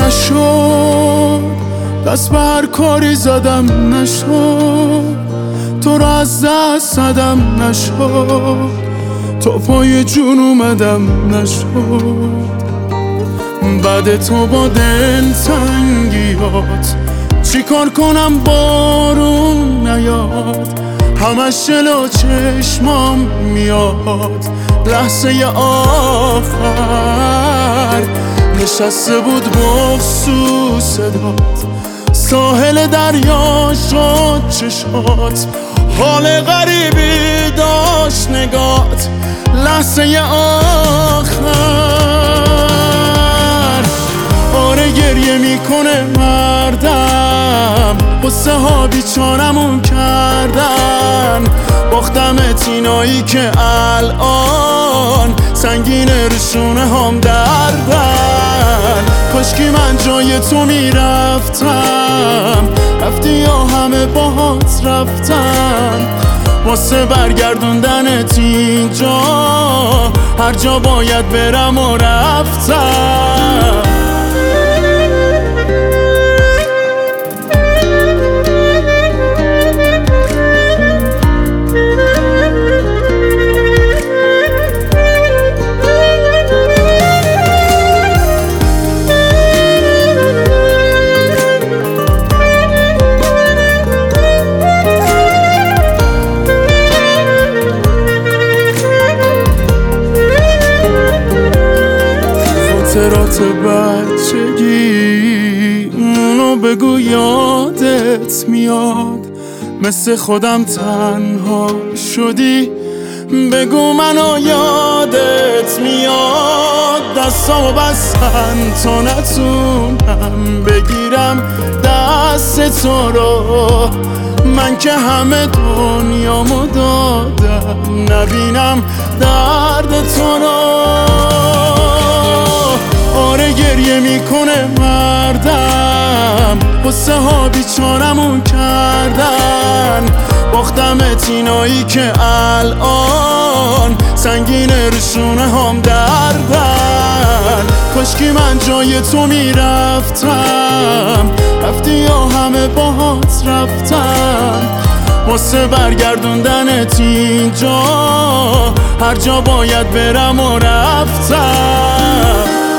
نشد، دست به هر کاری زدم نشد، تو رو از دست زدم نشد، تو پای جون اومدم نشد. بعد تو با دلتنگیات چی کار کنم بارون نیاد، همش جلو چشمام میاد لحظه آخر. نشسته بود بغض صدات، ساحل دریا شد چشات، حال غریبی داشت نگات لحظه آخر. آره گریه میکنه مردم، قصه ها بیچارمون کردن، باختمت اینایی که الان سنگینه روشونه هم دردن. کاشکی من جای تو میرفتم، رفتی یا همه باهات رفتن، واسه برگردوندنت اینجا هر جا باید برم و رفتم. خاطرات بچگی اونو بگو یادت میاد، مثل خودم تنها شدی بگو منو یادت میاد. دستامو بستن تا نتونم بگیرم دست تو رو، من که همه دنیامو دادم نبینم درد تو رو. آره گریه میکنه مردم، قصه ها بیچارمون کردن، باختمت اینایی که الان سنگینه روشونه هم دردن. کاشکی من جای تو میرفتم، رفتی یا همه باهات رفتن، واسه برگردوندنت اینجا هر جا باید برم و رفتم.